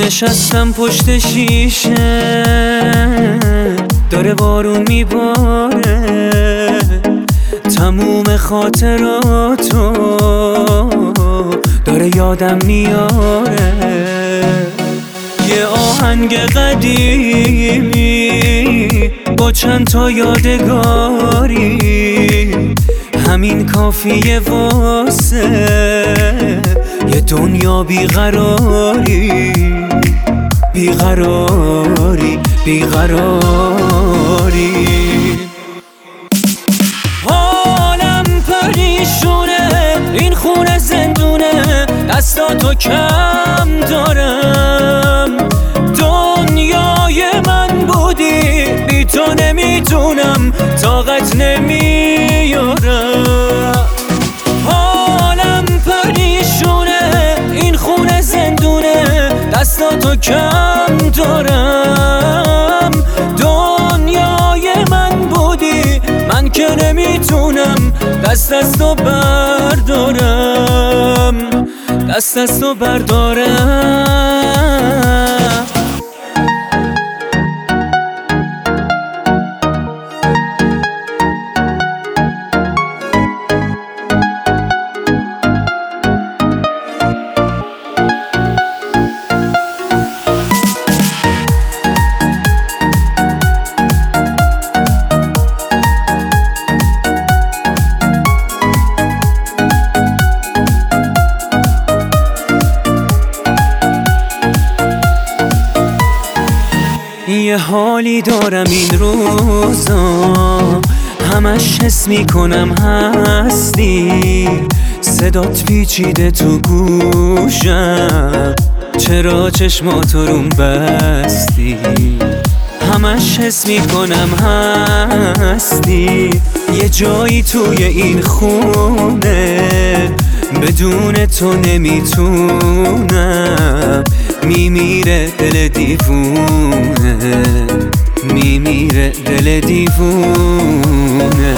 نشستم پشت شیشه، داره بارون میباره، تموم خاطراتو داره یادم میاره. یه آهنگ قدیمی با چند تا یادگاری، همین کافیه واسه یه دنیا بیقراری. بیقراری بیقراری. حالم پریشونه، این خونه زندونه، دستاتو کم دارم. دنیای من بودی، بی تو نمیتونم، طاقت نمیارم. حالم پریشونه، این خونه زندونه، دستاتو کم دارم. دنیای من بودی، من که نمیتونم دست از تو بردارم، دست از تو بردارم. یه حالی دارم این روزا، همش حس میکنم هستی. صدات پیچیده تو گوشم، چرا چشماتو روم بستی؟ همش حس میکنم هستی. یه جایی توی این خونه، بدون تو نمیتونم. میمیره دل دیوونه، میمیره دل دیوونه.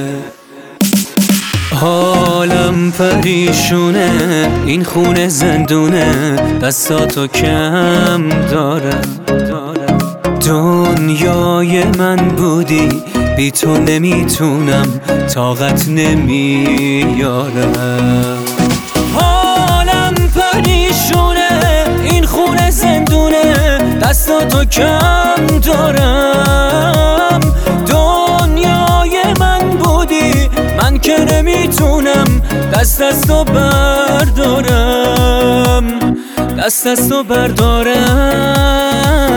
حالم پریشونه، این خونه زندونه، دستاتو کم دارم. دنیای من بودی، بی تو نمیتونم، طاقت نمیارم. حالم پریشونه، این خونه زندونه، دستاتو کم دارم. دنیای من بودی، من که نمیتونم دست از تو بردارم، دست از تو بردارم.